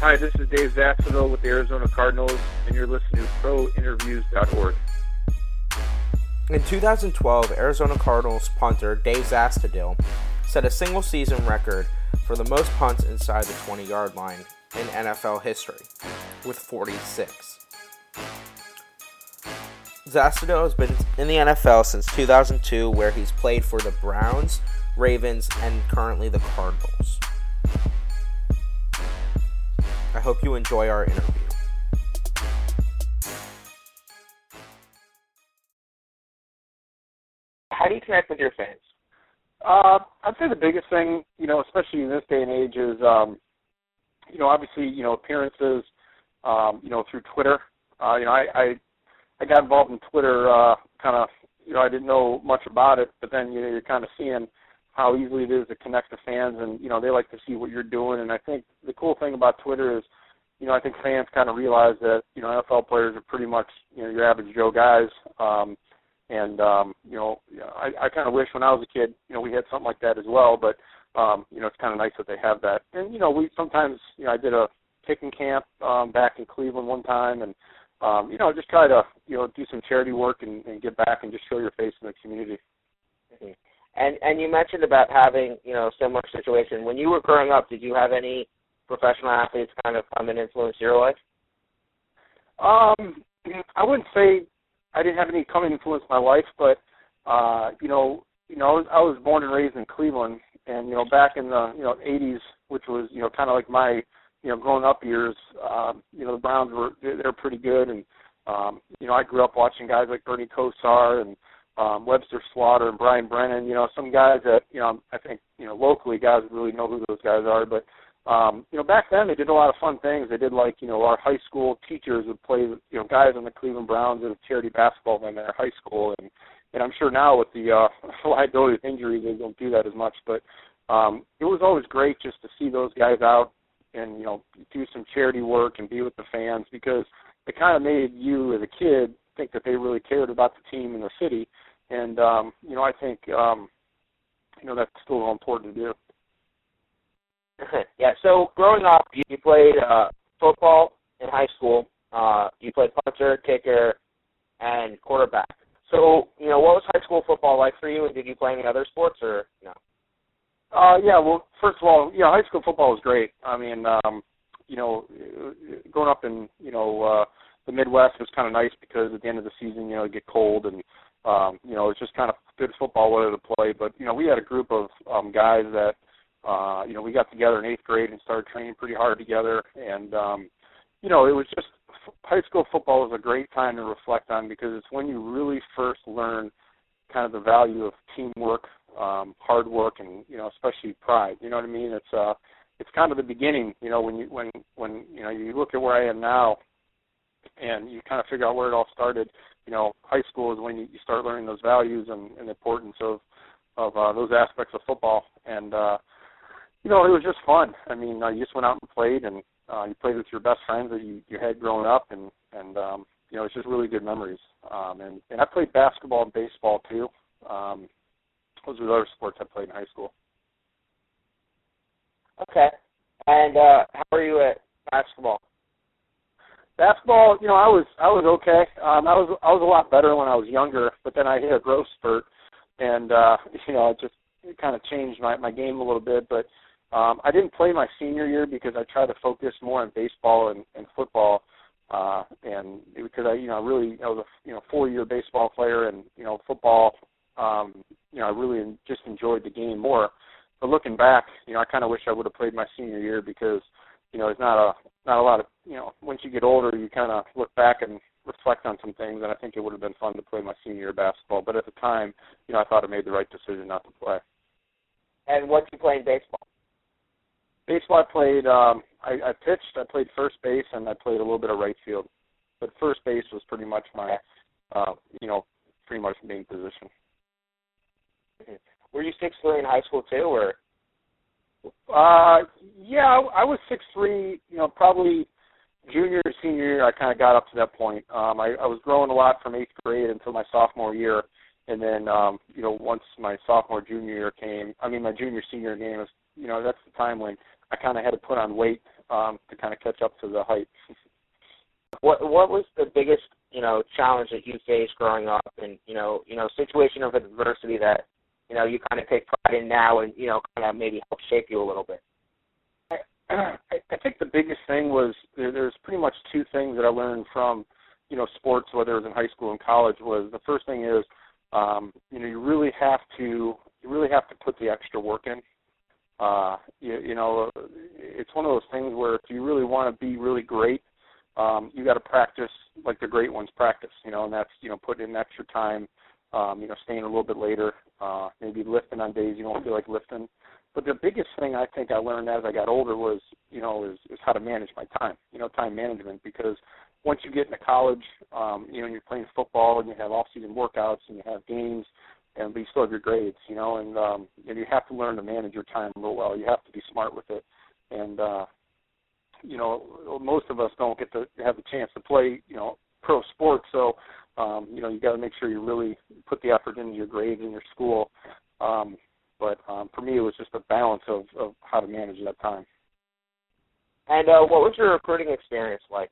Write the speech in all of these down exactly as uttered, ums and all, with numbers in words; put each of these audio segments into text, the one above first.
Hi, this is Dave Zastudil with the Arizona Cardinals, and you're listening to pro interviews dot org. In two thousand twelve, Arizona Cardinals punter Dave Zastudil set a single-season record for the most punts inside the twenty-yard line in N F L history, with forty-six. Zastudil has been in the N F L since two thousand two, where he's played for the Browns, Ravens, and currently the Cardinals. I hope you enjoy our interview. How do you connect with your fans? Uh, I'd say the biggest thing, you know, especially in this day and age, is, um, you know, obviously, you know, appearances, um, you know, through Twitter. Uh, you know, I, I I got involved in Twitter uh, kind of, you know, I didn't know much about it, but then, you know, you're kind of seeing how easily it is to connect to fans, and, you know, they like to see what you're doing. And I think the cool thing about Twitter is, you know, I think fans kind of realize that, you know, N F L players are pretty much, you know, your average Joe guys. Um, and, um, you know, I, I kind of wish when I was a kid, you know, we had something like that as well. But, um, you know, it's kind of nice that they have that. And, you know, we sometimes, you know, I did a kicking camp um, back in Cleveland one time, and, um, you know, just try to, you know, do some charity work and, and get back and just show your face in the community. Mm-hmm. And and you mentioned about having, you know, similar situation. When you were growing up, did you have any professional athletes kind of come and influence your life? Um, I wouldn't say I didn't have any come and influence my life, but uh, you know, you know, I was, I was born and raised in Cleveland, and you know, back in the you know eighties, which was you know kind of like my you know growing up years. Uh, you know, the Browns were they're pretty good, and um, you know, I grew up watching guys like Bernie Kosar and um, Webster Slaughter and Brian Brennan. You know, some guys that you know I think you know locally guys really know who those guys are, but Um, you know, back then they did a lot of fun things. They did like, you know, our high school teachers would play, you know, guys on the Cleveland Browns and charity basketball in their high school. And, and I'm sure now with the uh, liability of injuries, they don't do that as much. But um, it was always great just to see those guys out and, you know, do some charity work and be with the fans, because it kind of made you as a kid think that they really cared about the team and the city. And, um, you know, I think, um, you know, that's still important to do. Yeah, so growing up, you, you played uh, football in high school. Uh, you played punter, kicker, and quarterback. So, you know, what was high school football like for you, and did you play any other sports or no? Uh, yeah, well, first of all, yeah, high school football was great. I mean, um, you know, growing up in, you know, uh, the Midwest was kind of nice because at the end of the season, you know, it'd get cold and, um, you know, it's just kind of good football weather to play. But, you know, we had a group of um, guys that, Uh, you know, we got together in eighth grade and started training pretty hard together. And, um, you know, it was just high school football was a great time to reflect on, because it's when you really first learn kind of the value of teamwork, um, hard work, and, you know, especially pride. You know what I mean? It's uh, it's kind of the beginning, you know, when you, when, when, you know, you look at where I am now and you kind of figure out where it all started. You know, high school is when you, you start learning those values and, and the importance of, of uh, those aspects of football. And, uh, you know, it was just fun. I mean, uh, you just went out and played, and uh, you played with your best friends that you, you had growing up, and, and um, you know, it's just really good memories. Um, and, and I played basketball and baseball, too. Um, those were the other sports I played in high school. Okay. And uh, how are you at basketball? Basketball, you know, I was I was okay. Um, I was I was a lot better when I was younger, but then I hit a growth spurt, and, uh, you know, it just it kind of changed my, my game a little bit, but Um, I didn't play my senior year because I tried to focus more on baseball and, and football, uh, and because I, you know, really I was a you know four-year baseball player, and you know football, um, you know, I really just enjoyed the game more. But looking back, you know, I kind of wish I would have played my senior year, because you know it's not a not a lot of you know once you get older, you kind of look back and reflect on some things, and I think it would have been fun to play my senior year basketball. But at the time, you know, I thought I made the right decision not to play. And what did you play in baseball? Baseball, I played, um, I, I pitched, I played first base, and I played a little bit of right field. But first base was pretty much my, uh, you know, pretty much main position. Were you six three in high school, too, or? Uh, yeah, I, I was six three, you know, probably junior, senior year, I kind of got up to that point. Um, I, I was growing a lot from eighth grade until my sophomore year. And then, um, you know, once my sophomore, junior year came, I mean, my junior, senior game was, you know, that's the time when I kind of had to put on weight um, to kind of catch up to the hype. What what was the biggest, you know, challenge that you faced growing up, and you know, you know, situation of adversity that, you know, you kind of take pride in now, and you know, kind of maybe help shape you a little bit? I, I think the biggest thing was there, there's pretty much two things that I learned from, you know, sports, whether it was in high school and college. Was the first thing is, um, you know, you really have to you really have to put the extra work in. Uh, you, you know, it's one of those things where if you really want to be really great, um, you got to practice like the great ones practice. You know, and that's, you know, putting in extra time. Um, you know, staying a little bit later, uh, maybe lifting on days you don't feel like lifting. But the biggest thing I think I learned as I got older was, you know, is, is how to manage my time, you know, time management. Because once you get into college, um, you know, and you're playing football and you have off-season workouts and you have games, and but you still have your grades, you know, and, um, and you have to learn to manage your time real well. You have to be smart with it. And, uh, you know, most of us don't get to have the chance to play, you know, pro sports. So, um, you know, you got to make sure you really put the effort into your grades and your school. Um, But um, for me, it was just a balance of, of how to manage that time. And uh, what was your recruiting experience like?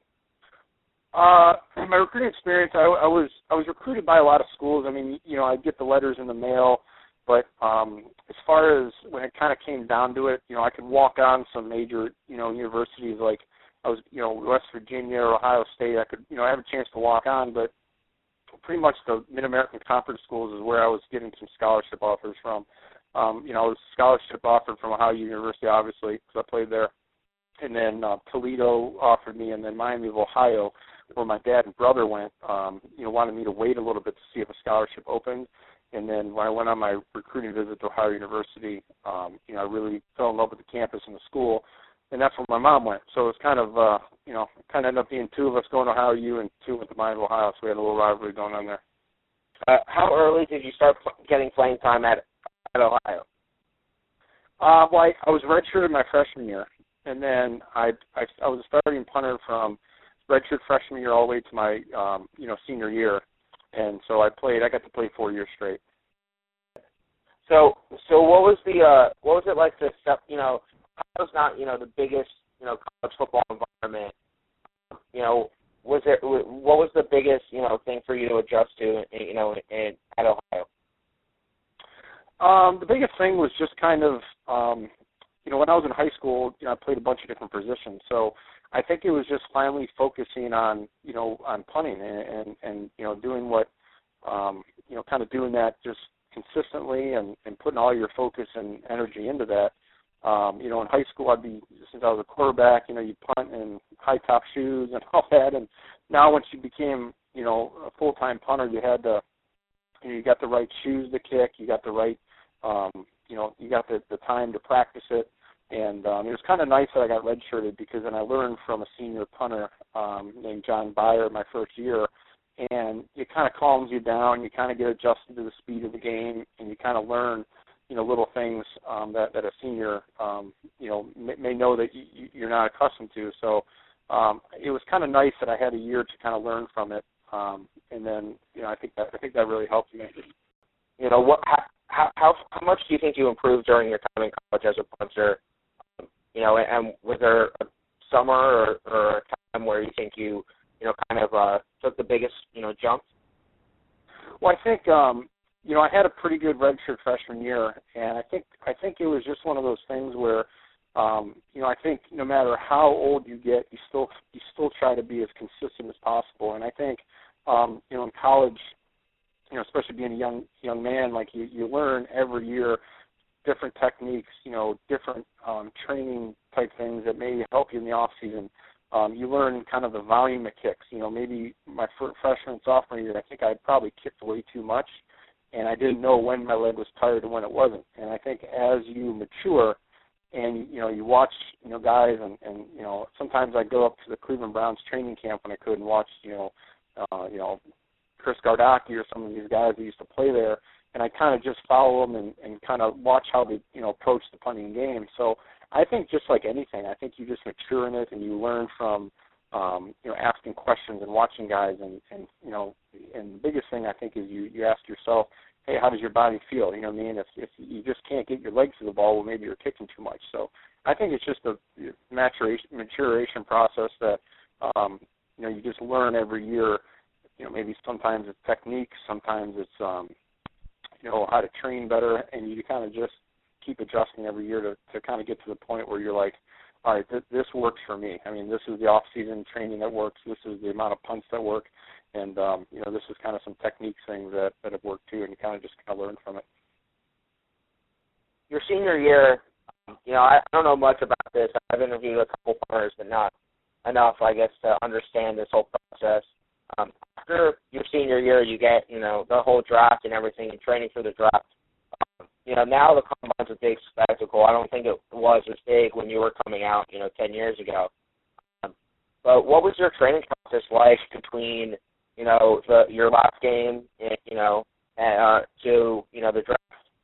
Uh, my recruiting experience, I, I was I was recruited by a lot of schools. I mean, you know, I'd get the letters in the mail, but um, as far as when it kind of came down to it, you know, I could walk on some major, you know, universities like I was, you know, West Virginia or Ohio State. I could, you know, have a chance to walk on, but pretty much the Mid-American Conference schools is where I was getting some scholarship offers from. Um, you know, I was scholarship offered from Ohio University, obviously, because I played there. And then uh, Toledo offered me, and then Miami of Ohio, where my dad and brother went, um, you know, wanted me to wait a little bit to see if a scholarship opened. And then when I went on my recruiting visit to Ohio University, um, you know, I really fell in love with the campus and the school. And that's where my mom went. So it was kind of, uh, you know, kind of ended up being two of us going to Ohio U and two went to Miami of Ohio. So we had a little rivalry going on there. Uh, how early did you start pl- getting playing time at at Ohio? Uh, well, I, I was redshirted my freshman year, and then I, I I was a starting punter from redshirt freshman year all the way to my um, you know senior year, and so I played. I got to play four years straight. So so what was the uh, what was it like to step? You know, Ohio's not you know the biggest you know college football environment. You know, was there what was the biggest you know thing for you to adjust to you know in, at Ohio? Um, the biggest thing was just kind of, um, you know, when I was in high school, you know, I played a bunch of different positions. So I think it was just finally focusing on, you know, on punting and, and, and you know, doing what, um, you know, kind of doing that just consistently and, and putting all your focus and energy into that. Um, you know, in high school, I'd be, since I was a quarterback, you know, you punt in high-top shoes and all that. And now once you became, you know, a full-time punter, you had to, you know, you got the right shoes to kick, you got the right, Um, you know, you got the, the time to practice it, and um, it was kind of nice that I got redshirted because then I learned from a senior punter um, named John Byer my first year, and it kind of calms you down. You kind of get adjusted to the speed of the game, and you kind of learn, you know, little things um, that, that a senior, um, you know, may, may know that you, you're not accustomed to. So um, it was kind of nice that I had a year to kind of learn from it, um, and then, you know, I think that I think that really helped me. You know, what? How, how how much do you think you improved during your time in college as a punter? You know, and was there a summer or, or a time where you think you, you know, kind of uh, took the biggest, you know, jump? Well, I think, um, you know, I had a pretty good redshirt freshman year, and I think I think it was just one of those things where, um, you know, I think no matter how old you get, you still you still try to be as consistent as possible. And I think, um, you know, in college, you know, especially being a young young man, like you, you learn every year different techniques, you know, different um, training type things that may help you in the off season. Um, you learn kind of the volume of kicks. You know, maybe my freshman and sophomore year, I think I probably kicked way too much, and I didn't know when my leg was tired and when it wasn't. And I think as you mature, and you know, you watch, you know, guys, and, and you know, sometimes I go up to the Cleveland Browns training camp when I could and watch, you know, uh, you know. Chris Gardocki or some of these guys that used to play there, and I kind of just follow them and, and kind of watch how they, you know, approach the punting game. So I think just like anything, I think you just mature in it and you learn from, um, you know, asking questions and watching guys, and, and you know, and the biggest thing I think is you, you ask yourself, hey, how does your body feel? You know what I mean? If if you just can't get your legs to the ball, well, maybe you're kicking too much. So I think it's just a maturation maturation process that um, you know you just learn every year. You know, maybe sometimes it's technique, sometimes it's um, you know how to train better, and you kind of just keep adjusting every year to to kind of get to the point where you're like, all right, th- this works for me. I mean, this is the off-season training that works. This is the amount of punts that work. And, um, you know, this is kind of some technique things that, that have worked too, and you kind of just kind of learn from it. Your senior year, you know, I, I don't know much about this. I've interviewed a couple punters, but not enough, I guess, to understand this whole process. Um, after your senior year, you get, you know, the whole draft and everything and training for the draft. Um, you know, now the combine's a big spectacle. I don't think it was as big when you were coming out, you know, ten years ago. Um, but what was your training process like between, you know, the, your last game, you know, uh, to, you know, the draft?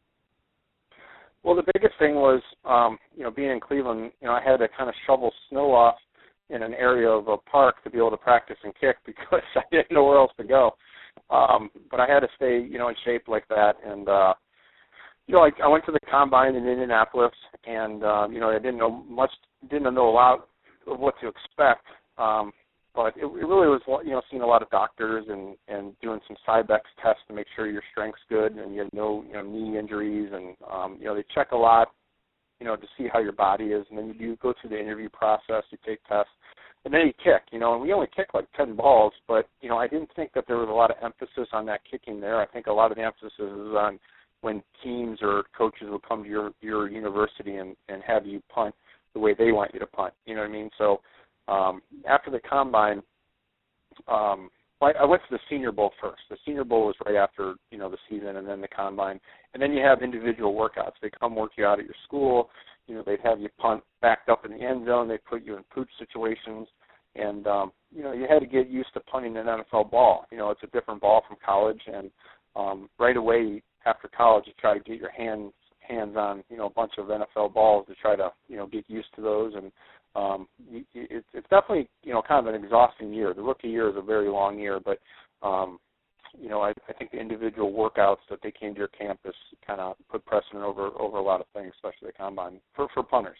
Well, the biggest thing was, um, you know, being in Cleveland, you know, I had to kind of shovel snow off in an area of a park to be able to practice and kick because I didn't know where else to go. Um, but I had to stay, you know, in shape like that. And, uh, you know, I, I went to the combine in Indianapolis, and, um, you know, I didn't know much, didn't know a lot of what to expect. Um, But it, it really was, you know, seeing a lot of doctors and, and doing some Cybex tests to make sure your strength's good and you have no, you know, knee injuries. And, um, you know, they check a lot, you know, to see how your body is. And then you do go through the interview process, you take tests, and then you kick, you know. And we only kick like ten balls, but, you know, I didn't think that there was a lot of emphasis on that kicking there. I think a lot of the emphasis is on when teams or coaches will come to your, your university and, and have you punt the way they want you to punt. You know what I mean? So, Um, after the combine, um, I, I went to the Senior Bowl first. The Senior Bowl was right after, you know, the season, and then the combine. And then you have individual workouts. They come work you out at your school. You know, they'd have you punt backed up in the end zone. They'd put you in pooch situations. And, um, you know, you had to get used to punting an N F L ball. You know, it's a different ball from college. And um, right away after college, you try to get your hands hands on, you know, a bunch of N F L balls to try to, you know, get used to those. And Um, it's, it's definitely, you know, kind of an exhausting year. The rookie year is a very long year, but, um, you know, I, I think the individual workouts that they came to your campus kind of put precedent over, over a lot of things, especially the combine, for, for punters.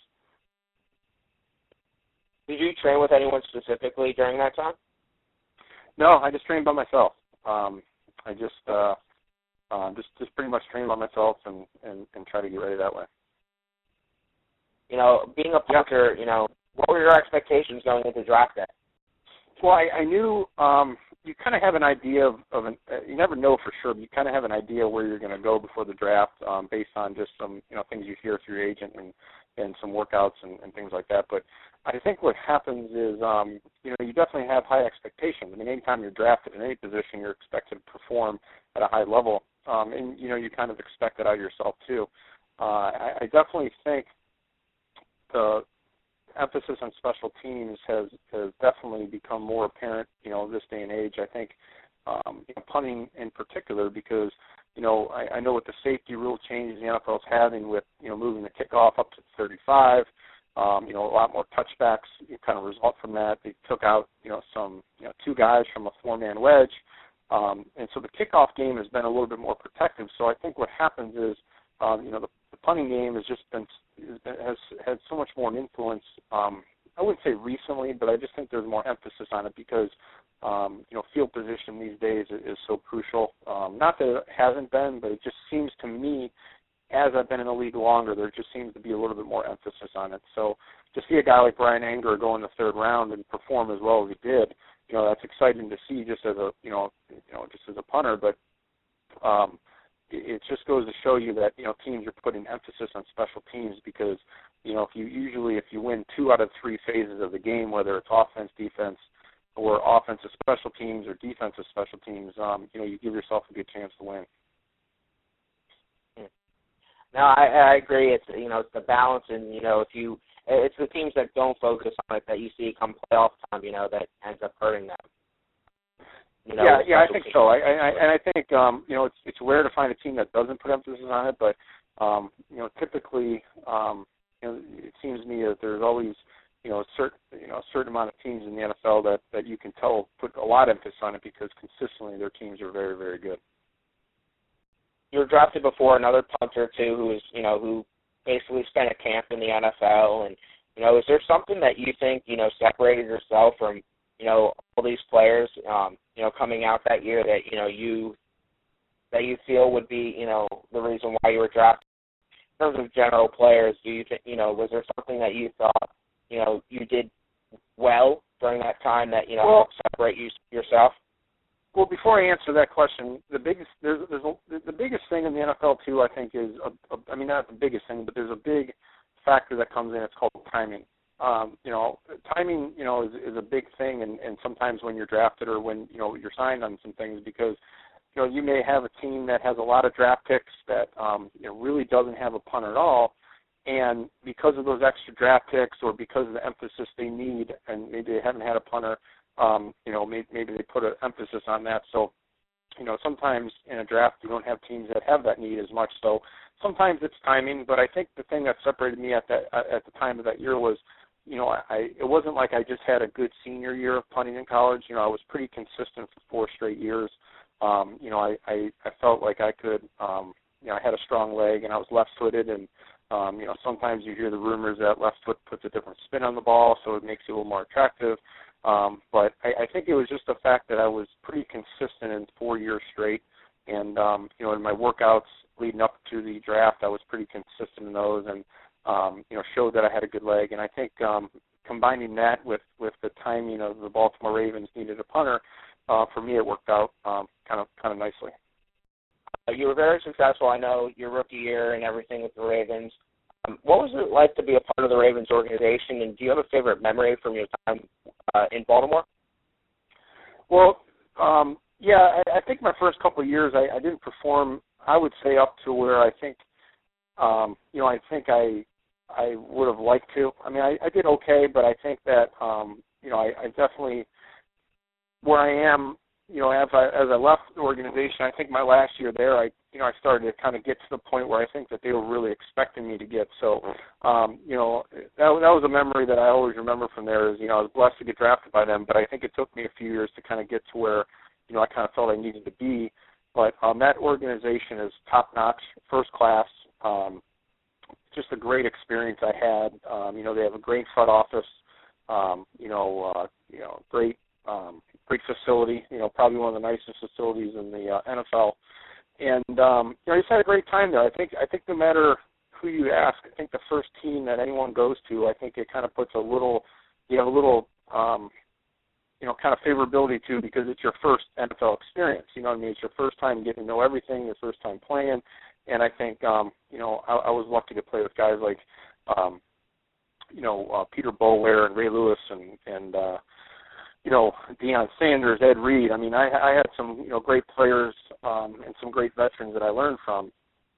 Did you train with anyone specifically during that time? No, I just trained by myself. Um, I just, uh, uh, just, just pretty much trained by myself and, and, and try to get ready that way. You know, being a punter, you know, what were your expectations going into draft day? Well, I, I knew um, you kind of have an idea of, of an, uh, you never know for sure, but you kind of have an idea where you're going to go before the draft um, based on just some, you know, things you hear through your agent and, and some workouts and, and things like that. But I think what happens is, um, you know, you definitely have high expectations. I mean, anytime you're drafted in any position, you're expected to perform at a high level. Um, and, you know, you kind of expect that out of yourself too. Uh, I, I definitely think the emphasis on special teams has, has definitely become more apparent, you know, this day and age. I think um, you know, punting in particular, because, you know, I, I know with the safety rule changes the N F L is having with, you know, moving the kickoff up to thirty-five, um, you know, a lot more touchbacks kind of result from that. They took out, you know, some, you know, two guys from a four-man wedge. Um, and so the kickoff game has been a little bit more protective. So I think what happens is, um, you know, the, the punting game has just been has had so much more influence. Um, I wouldn't say recently, but I just think there's more emphasis on it because, um, you know, field position these days is, is so crucial. Um, not that it hasn't been, but it just seems to me, as I've been in the league longer, there just seems to be a little bit more emphasis on it. So to see a guy like Bryan Anger go in the third round and perform as well as he did, you know, that's exciting to see just as a, you know, you know, just as a punter. But um, it just goes to show you that, you know, teams are putting emphasis on special teams because, you know, if you usually if you win two out of three phases of the game, whether it's offense, defense, or offensive special teams or defensive special teams, um, you know, you give yourself a good chance to win. No, I, I agree. It's, you know, it's the balance, and, you know, if you, it's the teams that don't focus on it that you see come playoff time, you know, that ends up hurting them. You know, yeah, yeah, I think teams. so. I, I, and I think, um, you know, it's it's rare to find a team that doesn't put emphasis on it, but, um, you know, typically, um, you know, it seems to me that there's always, you know, a certain, you know, a certain amount of teams in the N F L that, that you can tell put a lot of emphasis on it because consistently their teams are very, very good. you were drafted before another punter too, who was you know who basically spent a camp in the N F L, and you know, is there something that you think you know separated yourself from you know all these players, um, you know, coming out that year that you know you that you feel would be you know the reason why you were drafted? In terms of general players, do you think you know was there something that you thought you know you did well during that time that you know well, helped separate you yourself? Well, before I answer that question, the biggest there's, there's a, the biggest thing in the N F L too, I think, is a, a, I mean not the biggest thing, but there's a big factor that comes in. It's called timing. Um, you know, timing, you know, is, is a big thing, and, and sometimes when you're drafted or when you know you're signed on some things, because you know you may have a team that has a lot of draft picks that um, you know really doesn't have a punter at all, and because of those extra draft picks or because of the emphasis they need, and maybe they haven't had a punter. Um, you know, maybe, maybe they put an emphasis on that. So, you know, sometimes in a draft you don't have teams that have that need as much. So sometimes it's timing. But I think the thing that separated me at that at the time of that year was, you know, I it wasn't like I just had a good senior year of punting in college. You know, I was pretty consistent for four straight years. Um, you know, I, I, I felt like I could, um, you know, I had a strong leg and I was left-footed, and um, you know, sometimes you hear the rumors that left foot puts a different spin on the ball, so it makes you a little more attractive. Um, but I, I think it was just the fact that I was pretty consistent in four years straight. And, um, you know, in my workouts leading up to the draft, I was pretty consistent in those and, um, you know, showed that I had a good leg. And I think um, combining that with, with the timing of the Baltimore Ravens needed a punter, uh, for me it worked out um, kind of kind of nicely. Uh, you were very successful, I know, your rookie year and everything with the Ravens. Um, what was it like to be a part of the Ravens organization, and do you have a favorite memory from your time uh, in Baltimore? Well, um, yeah, I, I think my first couple of years I, I didn't perform, I would say, up to where I think, um, you know, I think I I would have liked to. I mean, I, I did okay, but I think that, um, you know, I, I definitely, where I am, you know, as I, as I left the organization, I think my last year there, I, you know, I started to kind of get to the point where I think that they were really expecting me to get. So, um, you know, that, that was a memory that I always remember from there is, you know, I was blessed to get drafted by them, but I think it took me a few years to kind of get to where, you know, I kind of felt I needed to be. But um, that organization is top-notch, first class, um, just a great experience I had. Um, you know, they have a great front office, um, you know, uh, you know, great, um, great facility, you know, probably one of the nicest facilities in the uh, N F L. And, um, you know, I just had a great time there. I think I think no matter who you ask, I think the first team that anyone goes to, I think it kind of puts a little, you have a little, um, you know, kind of favorability to because it's your first N F L experience. You know what I mean? It's your first time getting to know everything, your first time playing. And I think, um, you know, I, I was lucky to play with guys like, um, you know, uh, Peter Boulware and Ray Lewis and, and uh, you know, Deion Sanders, Ed Reed. I mean, I, I had some, you know, great players um, and some great veterans that I learned from.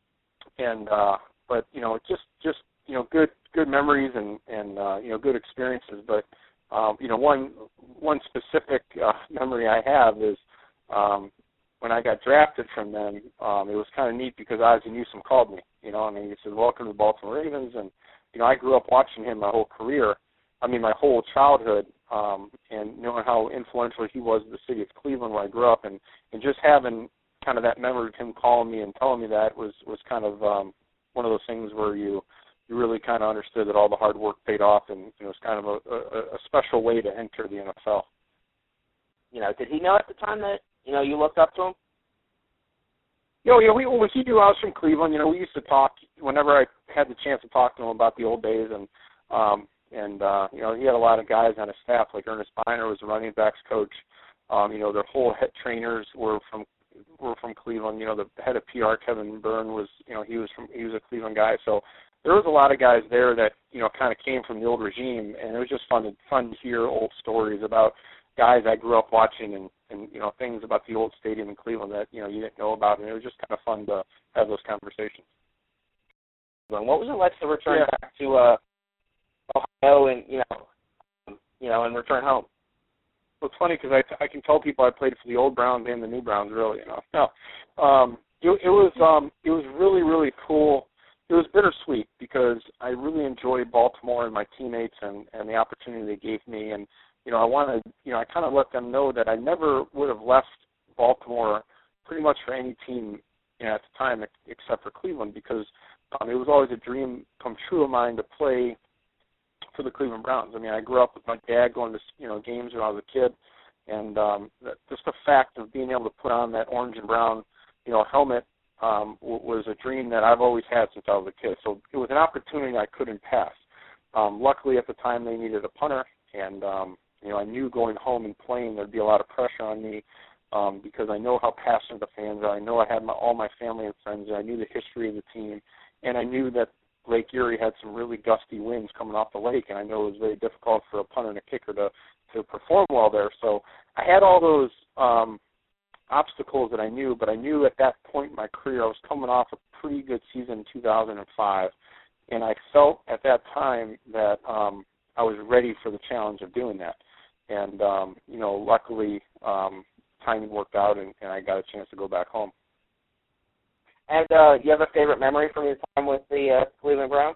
And, uh, but, you know, just, just, you know, good, good memories and, and uh, you know, good experiences. But, um, you know, one, one specific uh, memory I have is um, when I got drafted from them, um, it was kind of neat because Ozzie Newsome called me. You know, I mean, he said, "Welcome to the Baltimore Ravens." And, you know, I grew up watching him my whole career. I mean, my whole childhood, um, and knowing how influential he was in the city of Cleveland where I grew up, and, and just having kind of that memory of him calling me and telling me that was, was kind of um, one of those things where you you really kind of understood that all the hard work paid off, and it was kind of a, a, a special way to enter the N F L. You know, did he know at the time that, you know, you looked up to him? You know, you know, we, well, he knew I was from Cleveland. You know, we used to talk whenever I had the chance to talk to him about the old days, and um, and uh, you know, he had a lot of guys on his staff, like Ernest Biner was the running backs coach. Um, you know, their whole head trainers were from were from Cleveland. You know, the head of P R, Kevin Byrne, was you know he was from he was a Cleveland guy. So there was a lot of guys there that you know kind of came from the old regime, and it was just fun to fun to hear old stories about guys I grew up watching, and, and you know things about the old stadium in Cleveland that you know you didn't know about, and it was just kind of fun to have those conversations. And what was it like to return yeah. back to uh, Ohio and you know, you know, and return home? Well, it's funny because I, I can tell people I played for the old Browns and the new Browns, really. You know, no, um, it, it was um, it was really really cool. It was bittersweet because I really enjoyed Baltimore and my teammates and, and the opportunity they gave me, and you know I wanted you know I kind of let them know that I never would have left Baltimore pretty much for any team you know, at the time, except for Cleveland, because um, it was always a dream come true of mine to play for the Cleveland Browns. I mean, I grew up with my dad going to, you know, games when I was a kid, and um, that, just the fact of being able to put on that orange and brown, you know, helmet um, w- was a dream that I've always had since I was a kid. So it was an opportunity I couldn't pass. Um, luckily, at the time, they needed a punter, and um, you know, I knew going home and playing there'd be a lot of pressure on me um, because I know how passionate the fans are. I know I had my, all my family and friends, and I knew the history of the team, and I knew that Lake Erie had some really gusty winds coming off the lake, and I know it was very difficult for a punter and a kicker to, to perform well there. So I had all those um, obstacles that I knew, but I knew at that point in my career I was coming off a pretty good season in two thousand five, and I felt at that time that um, I was ready for the challenge of doing that. And, um, you know, luckily um, timing worked out, and, and I got a chance to go back home. And uh, you have a favorite memory from your time with the uh, Cleveland Browns?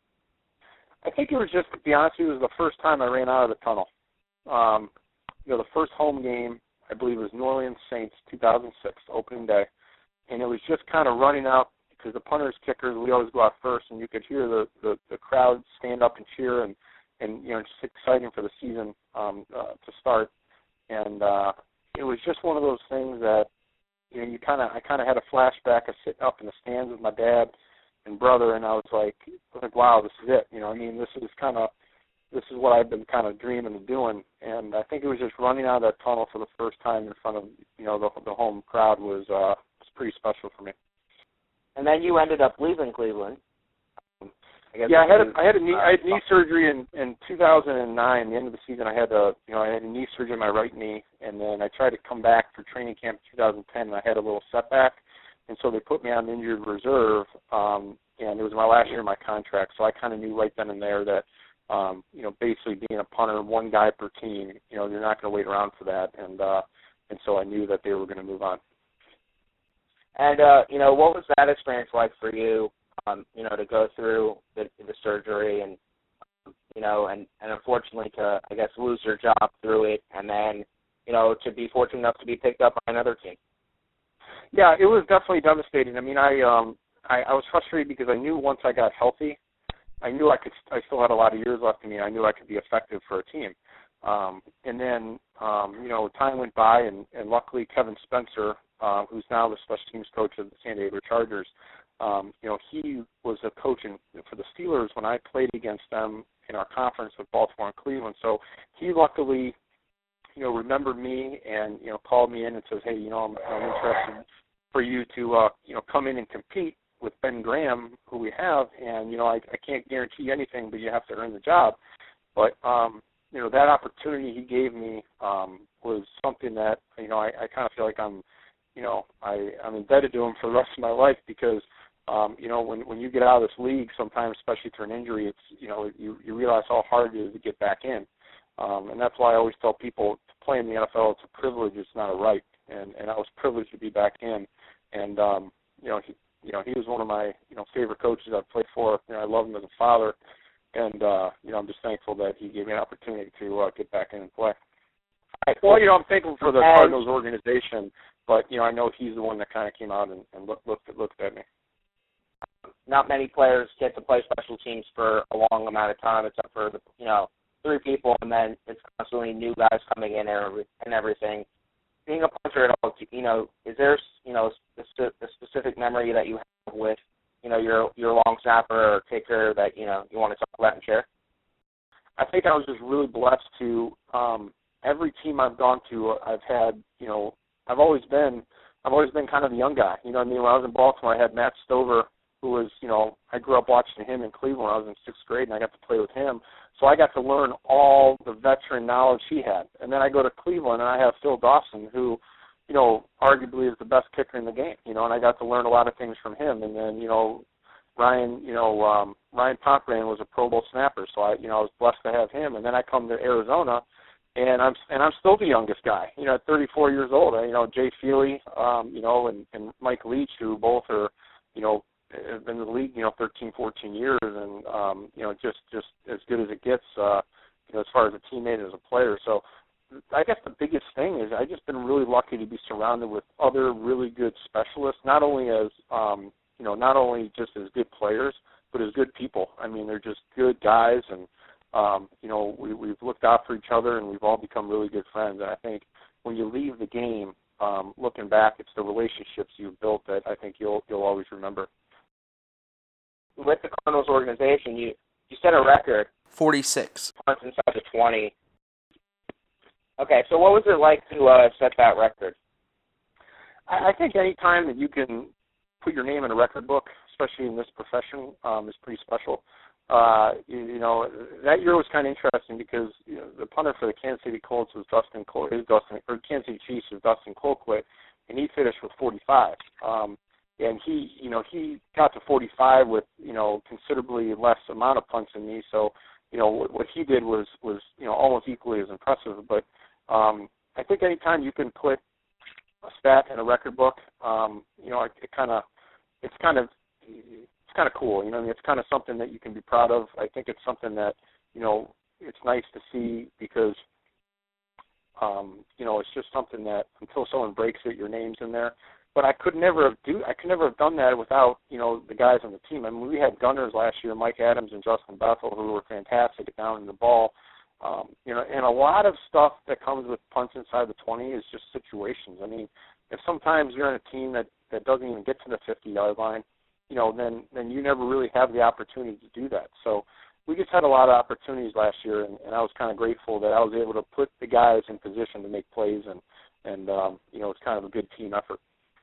I think it was just, to be honest with you, it was the first time I ran out of the tunnel. Um, you know, the first home game, I believe it was New Orleans Saints, two thousand six, opening day. And it was just kind of running out, because the punters, kickers, we always go out first, and you could hear the, the, the crowd stand up and cheer, and, and you know, just exciting for the season um, uh, to start. And uh, it was just one of those things that, you know, you kind of, I kind of had a flashback of sitting up in the stands with my dad and brother, and I was like, I was like, wow, this is it. You know, I mean, this is kind of, this is what I've been kind of dreaming of doing. And I think it was just running out of that tunnel for the first time in front of, you know, the, the home crowd was, uh, was pretty special for me. And then you ended up leaving Cleveland. I guess yeah, I had a, I had a knee, I had knee surgery in, in two thousand nine. The end of the season, I had a, you know, I had a knee surgery in my right knee, and then I tried to come back for training camp in two thousand ten, and I had a little setback, and so they put me on injured reserve, um, and it was my last year of my contract, so I kind of knew right then and there that, um, you know, basically being a punter, one guy per team, you know, you're not going to wait around for that, and uh, and so I knew that they were going to move on. And uh, you know, what was that experience like for you? Um, you know, to go through the, the surgery and, you know, and, and unfortunately to, I guess, lose your job through it, and then, you know, to be fortunate enough to be picked up by another team. Yeah, it was definitely devastating. I mean, I um, I, I was frustrated because I knew once I got healthy, I knew I could, I still had a lot of years left in me. I knew I could be effective for a team. Um, and then, um, you know, time went by, and, and luckily Kevin Spencer, uh, who's now the special teams coach of the San Diego Chargers, Um, you know, he was a coach in, for the Steelers when I played against them in our conference with Baltimore and Cleveland. So he luckily, you know, remembered me and, you know, called me in and says, hey, you know, I'm, I'm interested for you to, uh, you know, come in and compete with Ben Graham, who we have. And, you know, I, I can't guarantee anything, but you have to earn the job. But, um, you know, that opportunity he gave me um, was something that, you know, I, I kind of feel like I'm, you know, I, I'm indebted to him for the rest of my life because, Um, you know, when when you get out of this league, sometimes, especially through an injury, it's, you know, you, you realize how hard it is to get back in. Um, and that's why I always tell people to play in the N F L, it's a privilege, it's not a right. And, and I was privileged to be back in. And, um, you know, he, you know, he was one of my, you know, favorite coaches I've played for. You know, I love him as a father. And, uh, you know, I'm just thankful that he gave me an opportunity to uh, get back in and play. Well, you know, I'm thankful for the Cardinals organization, but, you know, I know he's the one that kind of came out and, and looked, looked, looked at me. Not many players get to play special teams for a long amount of time, except for the, you know, three people, and then it's constantly new guys coming in and everything. Being a punter at all, you know, is there, you know, a specific memory that you have with, you know, your your long snapper or kicker that, you know, you want to talk about and share? I think I was just really blessed to um, every team I've gone to. I've had, you know, I've always been, I've always been kind of the young guy. You know what I mean? When I was in Baltimore, I had Matt Stover, who was, you know, I grew up watching him in Cleveland when I was in sixth grade, and I got to play with him. So I got to learn all the veteran knowledge he had. And then I go to Cleveland, and I have Phil Dawson, who, you know, arguably is the best kicker in the game, you know, and I got to learn a lot of things from him. And then, you know, Ryan, you know, um, Ryan Pontgrain was a Pro Bowl snapper, so I, you know, I was blessed to have him. And then I come to Arizona, and I'm and I'm still the youngest guy, you know, at thirty-four years old. You know, Jay Feely, um, you know, and, and Mike Leach, who both are, you know, have been in the league, you know, thirteen, fourteen years, and, um, you know, just, just as good as it gets, uh, you know, as far as a teammate, as a player. So I guess the biggest thing is I've just been really lucky to be surrounded with other really good specialists, not only as um, you know, not only just as good players, but as good people. I mean, they're just good guys, and um, you know, we, we've looked out for each other, and we've all become really good friends. And I think when you leave the game, um, looking back, it's the relationships you've built that I think you'll you'll always remember. With the Cardinals organization, you you set a record. forty-six. Punts inside the twenty. Okay, so what was it like to uh, set that record? I, I think any time that you can put your name in a record book, especially in this profession, um, is pretty special. Uh, you, you know, that year was kind of interesting because you know, the punter for the Kansas City Colts was Dustin Col- is Dustin, or Kansas City Chiefs was Dustin Colquitt, and he finished with forty-five. Um, and he, you know, he got to forty-five with, you know, considerably less amount of punts than me. So, you know, what, what he did was, was, you know, almost equally as impressive. But um, I think anytime you can put a stat in a record book, um, you know, it, it kind of, it's kind of, it's kind of cool. You know, I mean, it's kind of something that you can be proud of. I think it's something that, you know, it's nice to see because, um, you know, it's just something that until someone breaks it, your name's in there. But I could never have do I could never have done that without, you know, the guys on the team. I mean, we had gunners last year, Mike Adams and Justin Bethel, who were fantastic at downing the ball. Um, you know, and a lot of stuff that comes with punts inside the twenty is just situations. I mean, if sometimes you're on a team that, that doesn't even get to the fifty-yard line, you know, then then you never really have the opportunity to do that. So we just had a lot of opportunities last year, and, and I was kind of grateful that I was able to put the guys in position to make plays, and and um, you know, it's kind of a good team effort.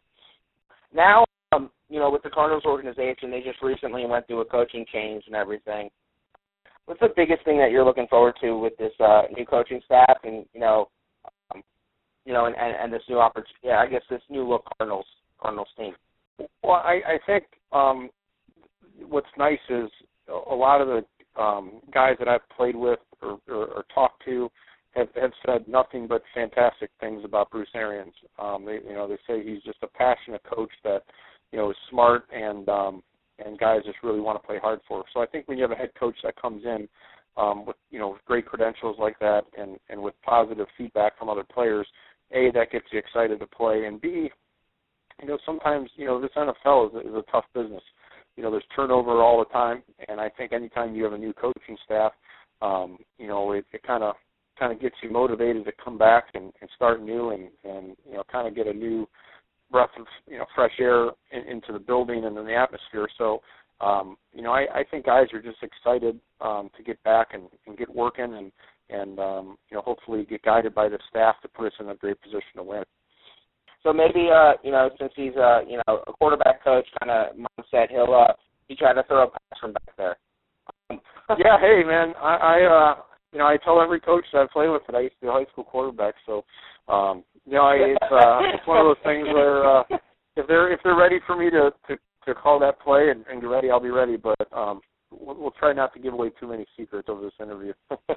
Now, um, you know, with the Cardinals organization, they just recently went through a coaching change and everything. What's the biggest thing that you're looking forward to with this uh, new coaching staff, and you know, um, you know, and, and, and this new opportunity? Yeah, I guess this new look Cardinals Cardinals team. Well, I, I think um, what's nice is a lot of the um, guys that I've played with or, or, or talked to have, have said nothing but fantastic things about Bruce Arians. Um, they, you know, they say he's just a passionate coach that, you know, is smart and um, and guys just really want to play hard for. So I think when you have a head coach that comes in um, with, you know, with great credentials like that and, and with positive feedback from other players, A, that gets you excited to play, and B, you know, sometimes, you know, this N F L is a, is a tough business. You know, there's turnover all the time, and I think anytime you have a new coaching staff, um, you know, it, it kind of kind of gets you motivated to come back and, and start new and, and, you know, kind of get a new breath of, you know, fresh air in, into the building and in the atmosphere. So, um, you know, I, I think guys are just excited um, to get back and, and get working and, and um, you know, hopefully get guided by the staff to put us in a great position to win. So maybe, uh, you know, since he's, uh, you know, a quarterback coach kind of mindset, he'll uh, he try to throw a pass from back there. Yeah, hey, man, I, I uh, you know, I tell every coach that I play with that I used to be a high school quarterback. So, um, you know, I, it's uh, it's one of those things where uh, if they're if they're ready for me to, to, to call that play and, and get ready, I'll be ready. But um, we'll, we'll try not to give away too many secrets over this interview.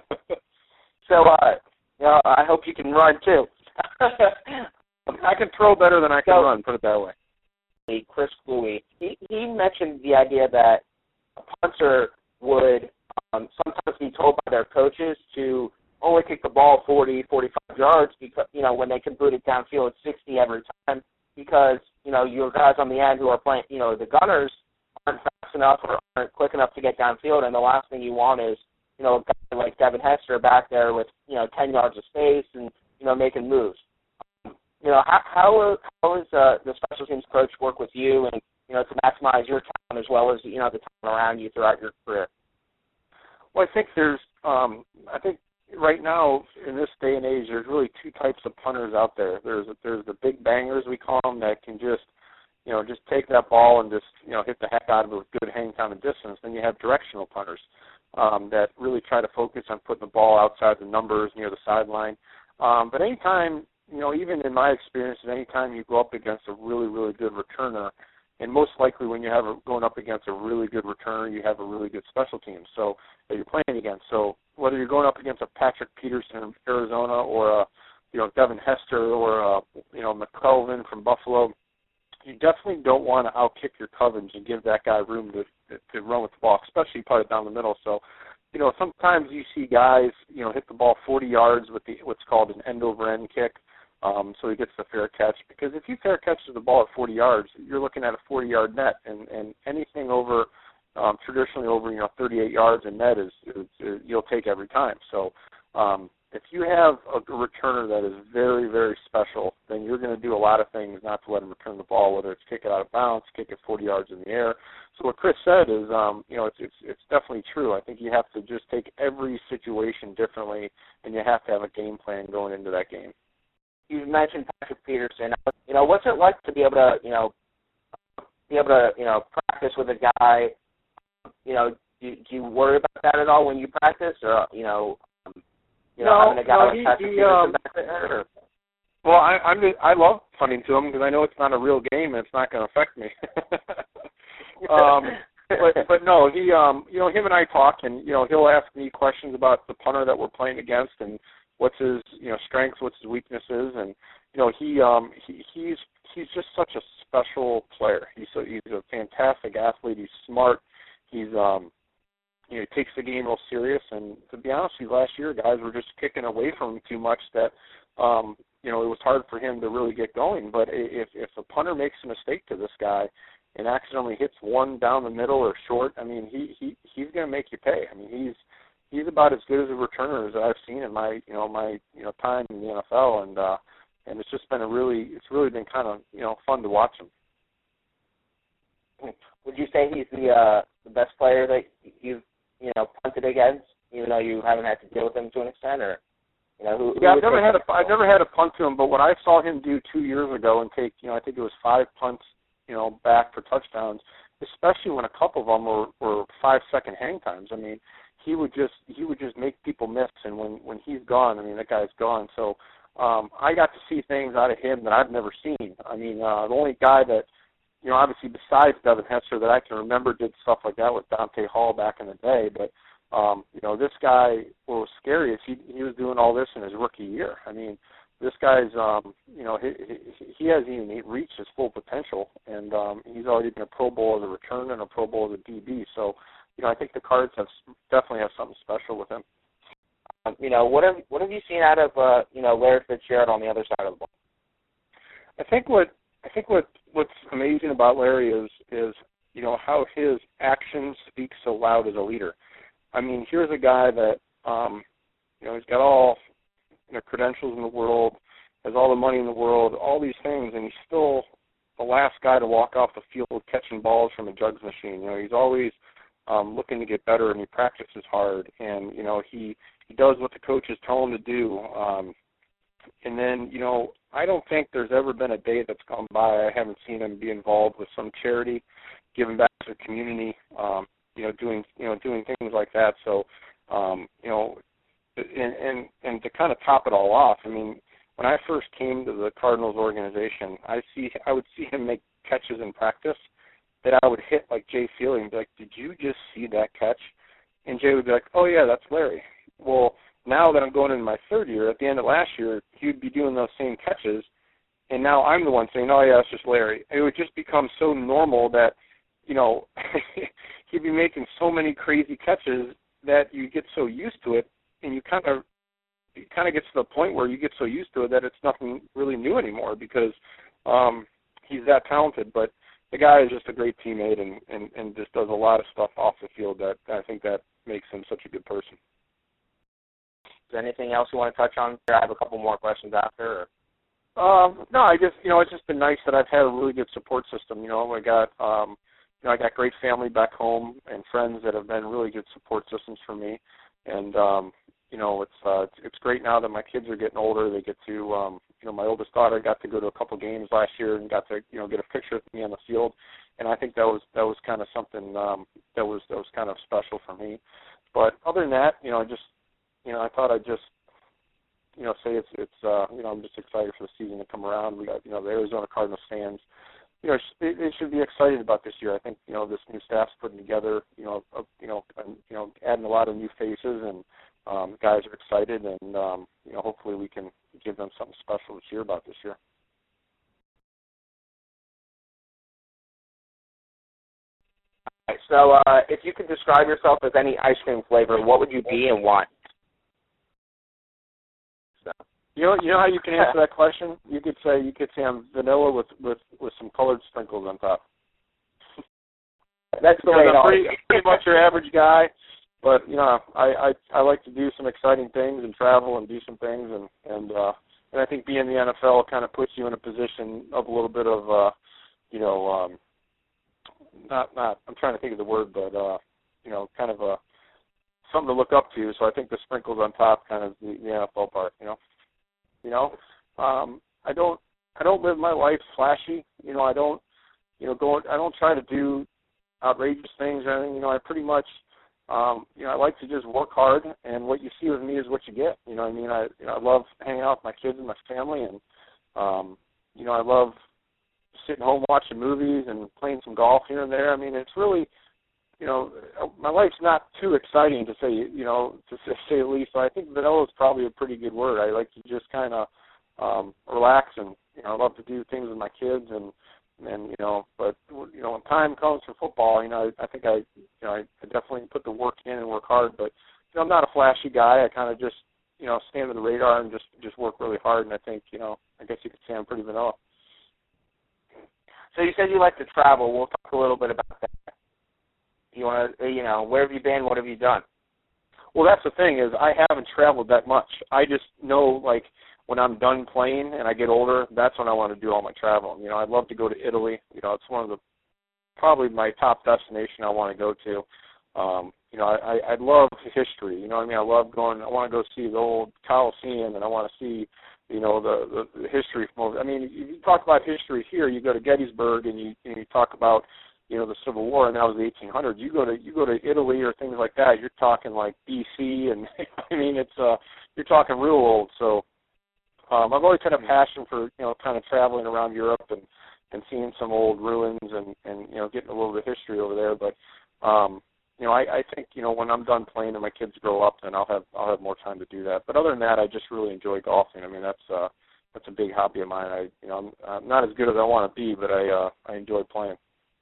So, uh, you know, I hope you can run too. I can throw better than I can so, run. Put it that way. Chris Louie, he he mentioned the idea that a punter would um, sometimes be told by their coaches to only kick the ball forty, forty-five yards because, you know, when they can boot it downfield at sixty every time because, you know, your guys on the end who are playing, you know, the gunners aren't fast enough or aren't quick enough to get downfield, and the last thing you want is, you know, a guy like Devin Hester back there with, you know, ten yards of space and, you know, making moves. Um, you know, how how, how is uh, the special teams coach work with you and, you know, to maximize your talent as well as, you know, the talent around you throughout your career? Well, I think there's, um, I think right now in this day and age, there's really two types of punters out there. There's there's the big bangers, we call them, that can just, you know, just take that ball and just, you know, hit the heck out of it with good hang time and distance. Then you have directional punters um, that really try to focus on putting the ball outside the numbers near the sideline. Um, but anytime, you know, even in my experience, anytime you go up against a really, really good returner, and most likely when you have a, going up against a really good returner, you have a really good special team so that you're playing against. So whether you're going up against a Patrick Peterson from Arizona or a, you know, Devin Hester or a, you know, McKelvin from Buffalo, you definitely don't want to outkick your coverage and give that guy room to, to, to run with the ball, especially part it down the middle. So you know, sometimes you see guys, you know, hit the ball forty yards with the what's called an end-over-end kick, um, so he gets the fair catch. Because if you fair catch the ball at forty yards, you're looking at a forty-yard net, and, and anything over, um, traditionally over, you know, thirty-eight yards in net is, is, is you'll take every time. So um, if you have a returner that is very, very special, then you're going to do a lot of things not to let him return the ball, whether it's kick it out of bounds, kick it forty yards in the air. So what Chris said is, um, you know, it's, it's it's definitely true. I think you have to just take every situation differently, and you have to have a game plan going into that game. You mentioned Patrick Peterson. You know, what's it like to be able to, you know, be able to, you know, practice with a guy? You know, do, do you worry about that at all when you practice, or you know, um, you know, no, having a guy no, like he, Patrick he, Peterson um, back there? Or? Well, I I'm just, I love punting to him because I know it's not a real game and it's not going to affect me. um, but but no, he um you know him and I talk, and you know he'll ask me questions about the punter that we're playing against and what's his you know strengths, what's his weaknesses, and you know he um he he's he's just such a special player. He's a, he's a fantastic athlete. He's smart. He's um you know he takes the game real serious. And to be honest with you, last year guys were just kicking away from him too much that um. You know, it was hard for him to really get going. But if if a punter makes a mistake to this guy and accidentally hits one down the middle or short, I mean, he he he's going to make you pay. I mean, he's he's about as good as a returner as I've seen in my you know my you know time in the N F L, and uh, and it's just been a really it's really been kind of you know fun to watch him. Would you say he's the uh, the best player that you've you know punted against, even though you haven't had to deal with him to an extent, or? You know, who, who yeah, I've never had a I've never had a punt to him, but what I saw him do two years ago and take, you know, I think it was five punts, you know, back for touchdowns, especially when a couple of them were, were five second hang times. I mean, he would just he would just make people miss, and when when he's gone, I mean, that guy's gone. So um, I got to see things out of him that I've never seen. I mean, uh, the only guy that, you know, obviously besides Devin Hester that I can remember did stuff like that with Dante Hall back in the day, but. Um, you know, this guy, what was scary is he he was doing all this in his rookie year. I mean, this guy's, um, you know, he, he, he hasn't even reached his full potential, and um, he's already been a Pro Bowl as a returner and a Pro Bowl as a D B. So, you know, I think the Cards have definitely have something special with him. Um, you know, what have what have you seen out of uh, you know Larry Fitzgerald on the other side of the ball? I think what I think what what's amazing about Larry is is you know how his actions speak so loud as a leader. I mean, here's a guy that, um, you know, he's got all you know, credentials in the world, has all the money in the world, all these things, and he's still the last guy to walk off the field catching balls from a jugs machine. You know, he's always um, looking to get better, and he practices hard, and, you know, he, he does what the coaches tell him to do. Um, and then, you know, I don't think there's ever been a day that's gone by I haven't seen him be involved with some charity, giving back to the community, um, you know, doing, you know, doing things like that. So, um, you know, and, and, and to kind of top it all off, I mean, when I first came to the Cardinals organization, I see, I would see him make catches in practice that I would hit like Jay Feely and be like, did you just see that catch? And Jay would be like, oh yeah, that's Larry. Well, now that I'm going into my third year, at the end of last year, he'd be doing those same catches, and now I'm the one saying, oh yeah, it's just Larry. It would just become so normal that, you know, he'd be making so many crazy catches that you get so used to it, and you kind of it kind of gets to the point where you get so used to it that it's nothing really new anymore because um, he's that talented. But the guy is just a great teammate and, and, and just does a lot of stuff off the field that I think that makes him such a good person. Is there anything else you want to touch on? I have a couple more questions after. Or? Um, no, I just, you know, it's just been nice that I've had a really good support system. You know, I got, um, you know, I got great family back home and friends that have been really good support systems for me. And, um, you know, it's, uh, it's, it's great now that my kids are getting older. They get to, um, you know, my oldest daughter got to go to a couple games last year and got to, you know, get a picture of me on the field. And I think that was, that was kind of something, um, that was, that was kind of special for me. But other than that, you know, I just, you know, I thought I'd just, you know, say it's, it's, uh, you know, I'm just excited for the season to come around. We got, you know, the Arizona Cardinals fans, you know, they, they should be excited about this year. I think, you know, this new staff's putting together, you know, a, you know, and, you know, adding a lot of new faces, and um, guys are excited, and um, you know, hopefully we can give them something special to cheer about this year. All right, So, uh, if you could describe yourself as any ice cream flavor, what would you be and why? So. You know, you know how you can answer that question? You could say you could say I'm vanilla with, with, with some colored sprinkles on top. That's the because way it I'm pretty, always pretty much your average guy, but you know, I, I I like to do some exciting things and travel and do some things, and and uh, and I think being in the N F L kind of puts you in a position of a little bit of uh, you know, um, not not I'm trying to think of the word, but uh, you know, kind of a something to look up to. So I think the sprinkles on top kind of the, the N F L part, you know, you know, um, I don't I don't live my life flashy, you know, I don't you know go I don't try to do outrageous things or anything. You know, I pretty much, um, you know, I like to just work hard, and what you see with me is what you get. You know what I mean? I, you know, I love hanging out with my kids and my family, and, um, you know, I love sitting home watching movies and playing some golf here and there. I mean, it's really, you know, my life's not too exciting to say, you know, to say the least. So I think vanilla is probably a pretty good word. I like to just kind of um, relax, and, you know, I love to do things with my kids, and, And, you know, but, you know, when time comes for football, you know, I, I think I, you know, I, I definitely put the work in and work hard. But, you know, I'm not a flashy guy. I kind of just, you know, stay under the radar and just, just work really hard. And I think, you know, I guess you could say I'm pretty vanilla. So you said you like to travel. We'll talk a little bit about that. You want to, you know, where have you been? What have you done? Well, that's the thing is I haven't traveled that much. I just know, like, when I'm done playing and I get older, that's when I want to do all my traveling. You know, I'd love to go to Italy. You know, it's one of the probably my top destination I want to go to. Um, you know, I, I love history. You know what I mean? I love going. I want to go see the old Colosseum, and I want to see, you know, the, the, the history from over. I mean, you talk about history here. You go to Gettysburg, and you and you talk about, you know, the Civil War, and that was the eighteen hundreds. You go to you go to Italy or things like that. You're talking like B C, and I mean, it's uh, you're talking real old. So. Um, I've always had a passion for, you know, kind of traveling around Europe and, and seeing some old ruins and, and, you know, getting a little bit of history over there. But, um, you know, I, I think, you know, when I'm done playing and my kids grow up, then I'll have I'll have more time to do that. But other than that, I just really enjoy golfing. I mean, that's uh, that's a big hobby of mine. I, you know, I'm, I'm not as good as I want to be, but I uh, I enjoy playing.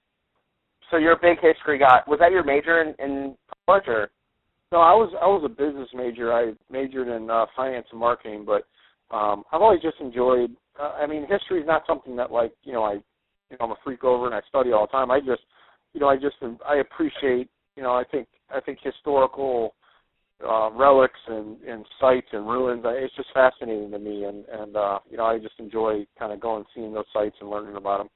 So you're a big history guy. Was that your major in, in college, or? No, I was I was a business major. I majored in uh, finance and marketing, but Um, I've always just enjoyed. Uh, I mean, history is not something that, like, you know, I, you know, I'm a freak over and I study all the time. I just, you know, I just I appreciate. You know, I think I think historical uh, relics and, and sites and ruins. It's just fascinating to me, and and uh, you know, I just enjoy kind of going, seeing those sites and learning about them.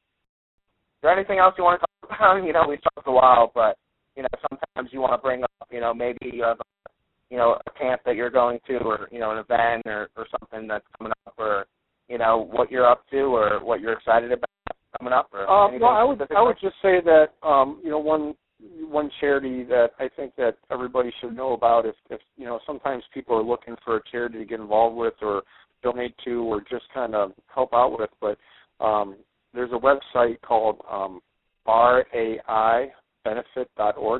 Is there anything else you want to talk about? You know, we've talked a while, but you know, sometimes you want to bring up, you know, maybe you have, you know, a camp that you're going to, or, you know, an event or, or something that's coming up, or, you know, what you're up to or what you're excited about coming up? Or uh, well, I would I would just say that, um, you know, one one charity that I think that everybody should know about, if, if, you know, sometimes people are looking for a charity to get involved with or donate to or just kind of help out with, but um, there's a website called um, R A I benefit dot org,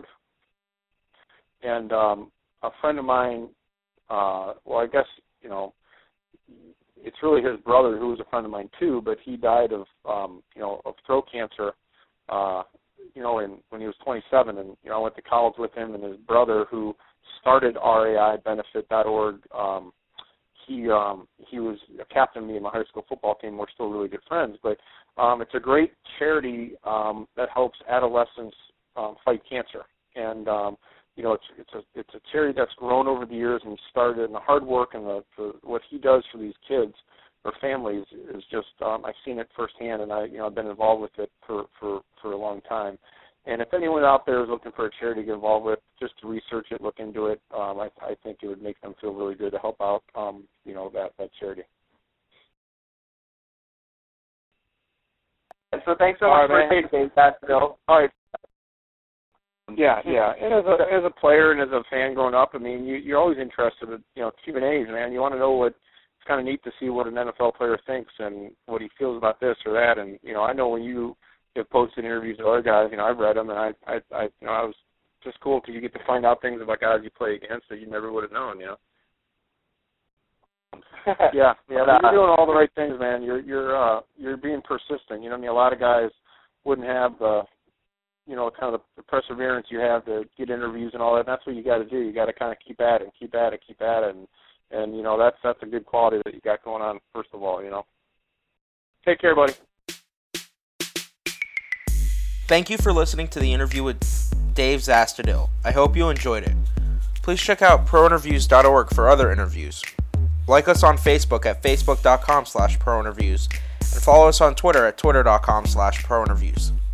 and um, a friend of mine, uh, well, I guess, you know, it's really his brother who was a friend of mine too, but he died of, um, you know, of throat cancer, uh, you know, in, when he was twenty-seven, and, you know, I went to college with him, and his brother who started R A I benefit dot org, um, he um, he was a captain of me in my high school football team. We're still really good friends, but um, it's a great charity um, that helps adolescents um, fight cancer, and um, you know, it's it's a it's a charity that's grown over the years and started, and the hard work and the, the what he does for these kids or families is just um, I've seen it firsthand, and I you know I've been involved with it for, for, for a long time. And if anyone out there is looking for a charity to get involved with, just to research it, look into it, um, I, I think it would make them feel really good to help out, um, you know, that, that charity. So thanks so much for taking that, Bill. All right. Yeah, yeah. And as a as a player and as a fan growing up, I mean, you, you're always interested in, you know, Q and A's, man. You want to know what, it's kind of neat to see what an N F L player thinks and what he feels about this or that. And, you know, I know when you have posted interviews with other guys, you know, I've read them, and I, I, I you know, I was just cool because you get to find out things about guys you play against that you never would have known, you know. yeah, yeah, but you're doing all the right things, man. You're you're uh, you're being persistent. You know, I mean, a lot of guys wouldn't have the you know, kind of the perseverance you have to get interviews and all that. And that's what you got to do. You got to kind of keep at it, and keep at it, keep at it, and and you know that's that's a good quality that you got going on. First of all, you know. Take care, buddy. Thank you for listening to the interview with Dave Zastudil. I hope you enjoyed it. Please check out pro interviews dot org for other interviews. Like us on Facebook at facebook dot com slash pro interviews and follow us on Twitter at twitter dot com slash pro interviews.